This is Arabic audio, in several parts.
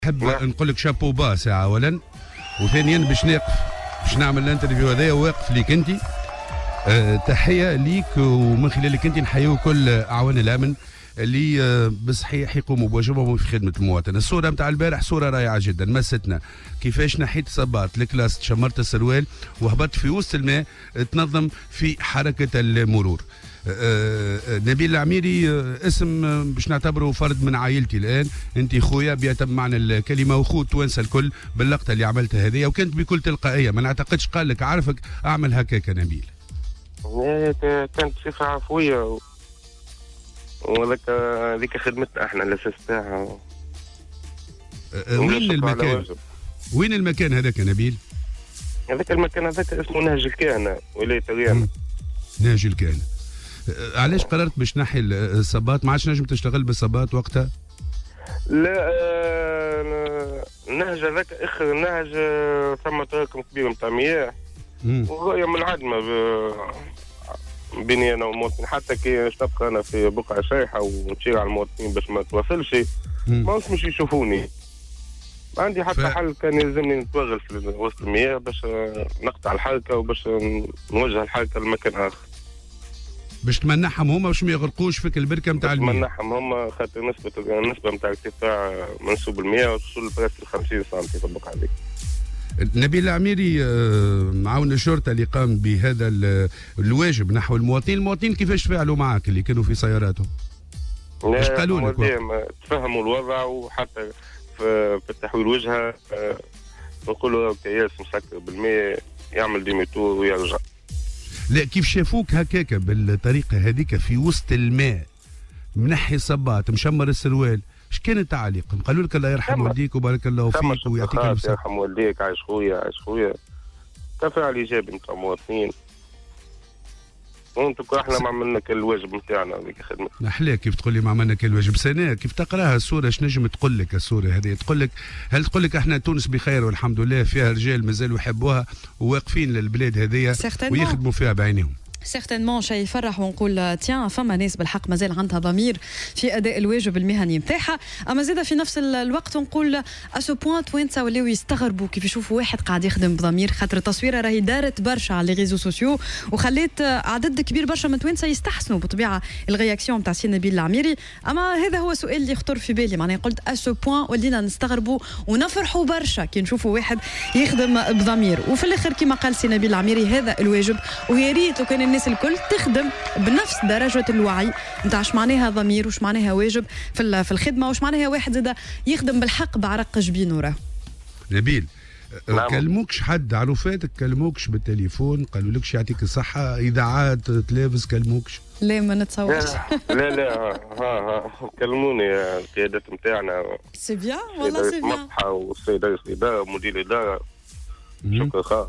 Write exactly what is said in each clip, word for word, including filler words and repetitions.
نحب نقول لك شابو با ساعه اولا، وثانيا باش نقف باش نعمل الانترفيو هذايا واقف ليك انت. أه تحيه ليك، ومن خلالك انت نحيو كل اعوان الامن اللي أه بصحيح يقوموا بواجبهم في خدمه المواطن. الصوره نتاع البارح صوره رائعه جدا، مستنا كيفاش نحيت صباط الكلاس، شمرت السروال وهبطت في وسط الماء تنظم في حركه المرور. أه نبيل العميري أه اسم أه باش نعتبره فرد من عائلتي الان، انت خويا بيتم معنى الكلمه، وخو توانسه الكل باللقطه اللي عملتها هذه، وكانت بكل تلقائيه، ما نعتقدش قال لك عارفك اعمل هكاك نبيل. كانت صفه عفويه، وهذاك هذيك خدمتنا احنا الاساس تاعها. أه وين المكان؟ وين المكان هذاك نبيل؟ هذاك المكان هذاك اسمه نهج الكهنه، ولايه الريان. نهج الكهنه. علاش قررت باش نحي الصباط؟ ما عادش نجم تشتغل بالصباط وقتها؟ لا آه النهج هذاك اخر نهج ثم تراكم كبير نتاع مياه، والرؤيه منعدمه بيني انا والمواطنين، حتى كي نبقى انا في بقعه شايحه ونشير على المواطنين باش ما توصلش ما مش يشوفوني. ما عندي حتى ف... حل، كان يلزمني نتوغل في وسط المياه باش نقطع الحركه وباش نوجه الحركه لمكان اخر. باش تمنحهم هما باش ما يغرقوش فيك البركه نتاع المياه. تمنحهم هما خاطر نسبه النسبه نتاع ارتفاع منسوب المياه وصول لبلاصه خمسين سنتي في البقعه هذيك. نبيل العميري معاون الشرطه اللي قام بهذا الواجب نحو المواطنين، المواطنين كيفاش فعلوا معك اللي كانوا في سياراتهم؟ ايش قالوا لك؟ تفهموا الوضع، وحتى في تحويل وجهه نقولوا كياس مسكر بالماء يعمل ديميتور ويرجع. لا كيف شافوك هكاك بالطريقه هذيك في وسط الماء منحي صباط مشمر السروال، اش كانت تعليقهم؟ قالوا لك الله يرحم والديك وبارك الله فيك ويعطيك الف صحه. يرحم والديك، عايش خويا عايش خويا. كفاعل ايجابي نتاع المواطنين، وانتم احنا ما عملنا كل الواجب نتاعنا هذيك خدمتنا. احلى كيف تقول لي ما عملنا كل الواجب. سناء كيف تقراها الصوره اش نجم تقول لك الصوره هذه؟ تقول لك هل تقول لك احنا تونس بخير والحمد لله، فيها رجال مازالوا يحبوها وواقفين للبلاد هذيا ويخدموا فيها بعينهم؟ سيغتينمون شيء يفرح، ونقول تيان فما ناس بالحق مازال عندها ضمير في اداء الواجب المهني نتاعها، اما زاده في نفس الوقت نقول اسو بوان توانسه ولاو يستغربوا كيف يشوفوا واحد قاعد يخدم بضمير، خاطر التصويره راهي دارت برشا على لي ريزو سوسيو وخليت عدد كبير برشا من توانسه يستحسنوا بطبيعه الرياكسيون نتاع سي نبيل العميري. اما هذا هو السؤال اللي يخطر في بالي، معناها قلت اسو بوان ولينا نستغربوا ونفرحوا برشا كي نشوفوا واحد يخدم بضمير، وفي الاخر كما قال سي نبيل العميري هذا الواجب، ويا ريت لو كان الناس الكل تخدم بنفس درجه الوعي نتاع اش معناها ضمير وش معناها واجب في في الخدمه، وش معناها واحد زاد يخدم بالحق بعرق جبينه. راه نبيل نعم. كلموكش حد عروفاتك؟ كلموكش بالتليفون قالوا لكش يعطيك الصحه؟ اذاعات تلفز كلموكش؟ لا ما نتصورش. لا لا ها ها كلموني القيادات نتاعنا. سي بيان والله سي بيان. والسيد رئيس الاداره ومدير الاداره شكرا خالص.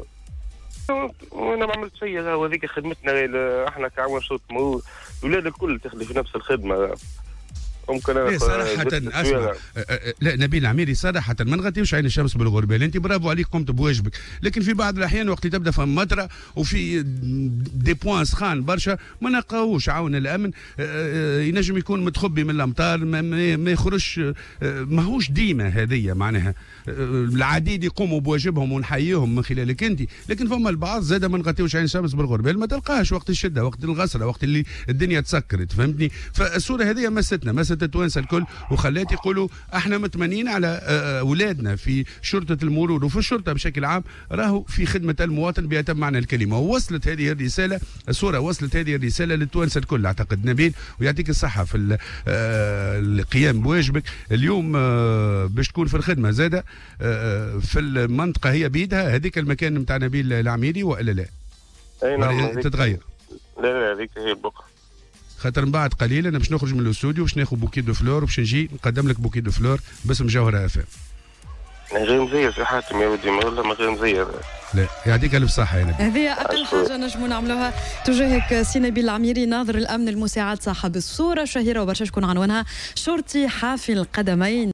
وانا ما عملت شيء، هذيك خدمتنا احنا كعوان شرطه مرور، الاولاد الكل تخدم في نفس الخدمه. ممكن انا صراحه اسمع، لا نبيل العميري صراحه ما نغطيوش عين الشمس بالغربال، انت برافو عليك قمت بواجبك، لكن في بعض الاحيان وقت تبدا فم مطره وفي دي بوان سخان برشا ما نلقاوش عون الامن، ينجم يكون متخبي من الامطار ما يخرجش، ماهوش ديما هذيا معناها العديد يقوموا بواجبهم ونحييهم من خلالك انت، لكن فما البعض زاد ما نغطيوش عين الشمس بالغربال ما تلقاهش وقت الشده، وقت الغسره، وقت اللي الدنيا تسكرت، فهمتني؟ فالصوره هذه مستنا مست التوانسه الكل، وخلات يقولوا احنا متمنين على اولادنا في شرطه المرور وفي الشرطه بشكل عام راهو في خدمه المواطن بأتم معنى الكلمه. ووصلت هذه الرساله، الصوره وصلت هذه الرساله للتوانسه الكل اعتقد نبيل، ويعطيك الصحه في القيام بواجبك اليوم باش تكون في الخدمه زاده في المنطقه هي بيدها هذيك المكان نتاع نبيل العميري والا لا؟ اي نعم تتغير. لا لا هذيك هي البقعه، خاطر من بعد قليل انا باش نخرج من الاستوديو باش ناخذ بوكي دو فلور وباش نجي نقدم لك بوكي دو فلور باسم جوهره اف ام. غير مزير يا حاتم يا ودي، ما والله ما غير مزير. لا يعطيك الف صحه يا نبيل. هذه اقل حاجه نجموا نعملوها تجاهك سي نبيل العميري ناظر الامن المساعد صاحب الصوره الشهيره وبرشا شكون عنوانها شرطي حافي القدمين.